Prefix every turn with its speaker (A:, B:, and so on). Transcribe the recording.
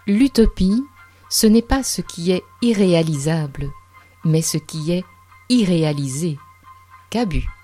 A: L'utopie, ce n'est pas ce qui est irréalisable, mais ce qui est irréalisé. Cabu.